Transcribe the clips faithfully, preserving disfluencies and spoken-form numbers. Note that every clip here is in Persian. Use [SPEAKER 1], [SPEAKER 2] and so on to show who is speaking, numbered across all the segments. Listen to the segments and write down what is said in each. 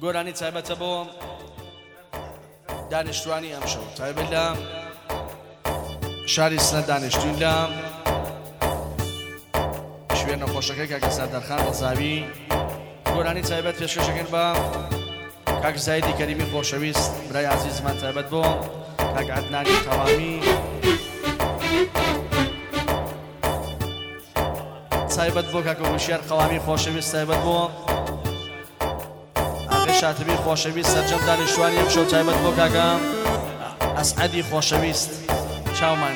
[SPEAKER 1] گۆرانی تایبەتە بۆ دانیشتوانی ئەمشەو تایبەت لە شاری سنە دانیشتوین لە شوێن نەخۆشەکەی کاک سەردارخان ڕەزاوی گۆرانی تایبەت پێشکەشەکەن بە کاک زایدی کەریمی خۆشەویست برای عەزیزمان تایبەت بۆ کاک عەدنانی تەوامی تایبەت بۆ کاک وشیار قەوامی خۆشەویست تایبەت بۆ ئاغای شاتبی خۆشەویست سەرجەم دانیشتوانی ئەمشەو تایبەت بۆ کاکە ئەسعەدی خۆشەویست چاومان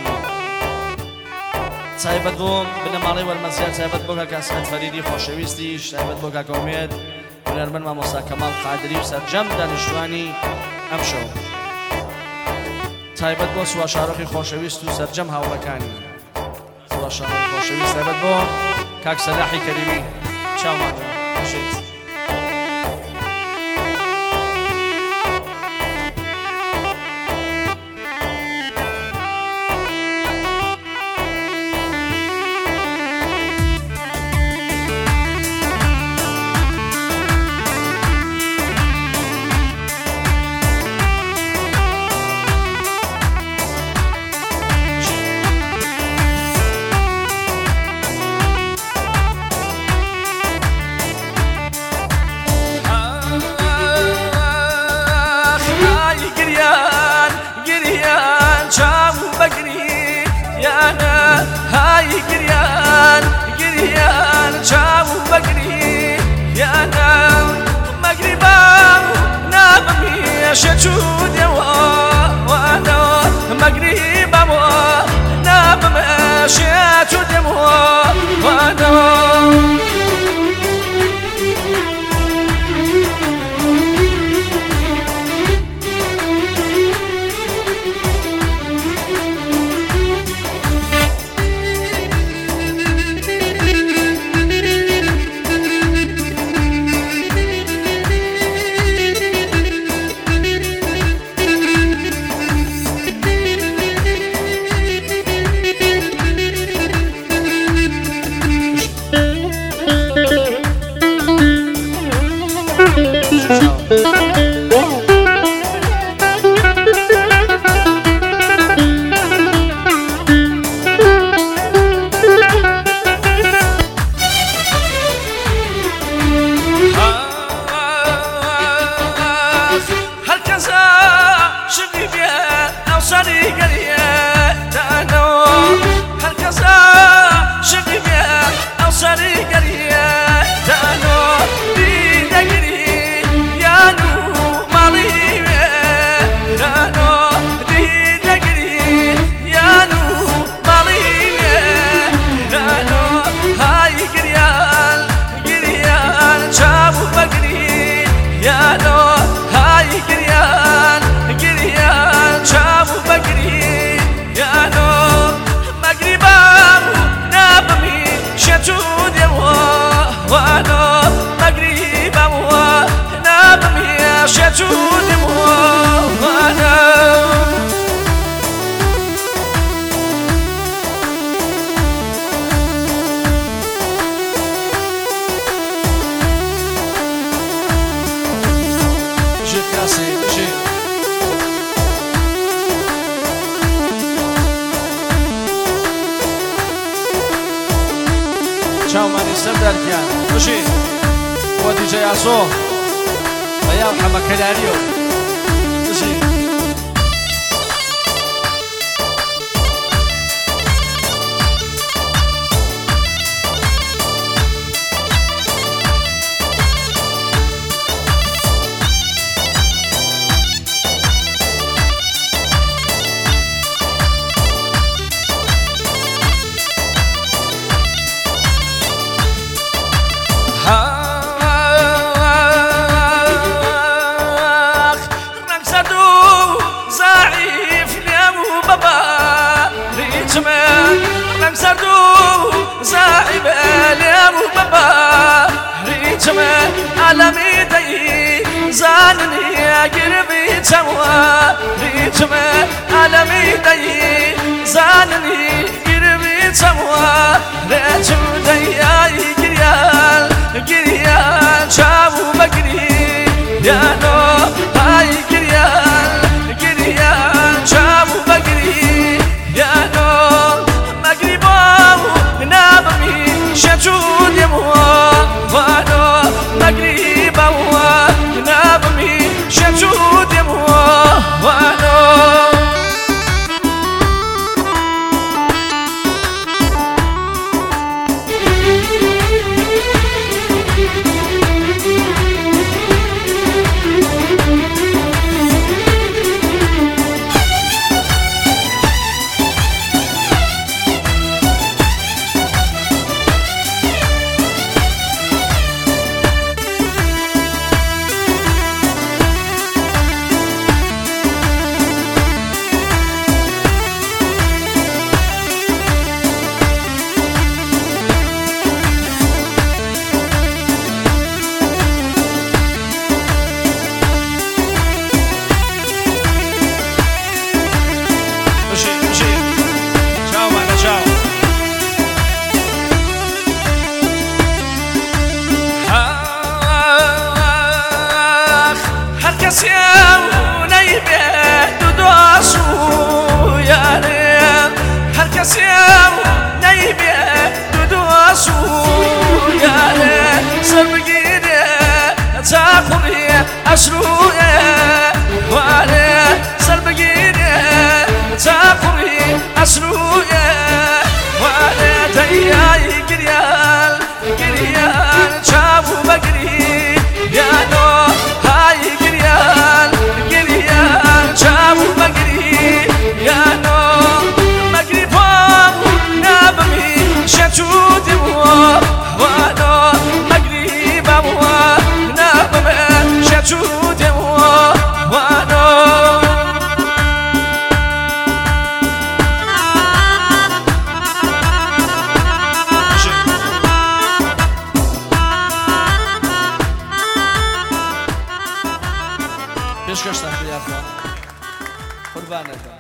[SPEAKER 1] تایبەت بۆ بنەماڵەی وەرمەزیار تایبەت بۆ کاک ئەسعەد فەریدی خۆشەویستیش تایبەت بۆ کاک ئومێد هونەرمەند مامۆستا کەماڵ قادری و سەرجەم دانیشتوانی ئەمشەو تایبەت بۆ سووا شارۆخی خۆشەویست و سەرجەم هاوڕەکانی سووا شارۆخی خۆشەویست تایبەت بۆ کاک سەلاحی کەریمی چاومان باشێت هاي قريان قريان شاو بقري يا انا مقربا نابمي شتود يا وانا مقربا نابمي شتود يا وانا چاومانی سەردارکیان بشین بۆ دیجەی ئاسۆ بەیاو حەمە کەلاریۆ بشین زاعب اليوم بابا ريتم عالمي دي زانني قربي توا ريتم عالمي دي زانني قربي توا ريتم دي قريان قريان شابو بقري يا بەوە نابمی شەچ و دێموانۆ أسروية وأنا سلبجيني تاقوي أسروية وأنا تياي قريال قريال شافو بقري يا نو هاي قريال قريال شافو بقري يا نو بقري فوق نابمي شتوتي وأنا بقري بابوا نابمي شتوتي وأنا پیشکش تخلیه قربانه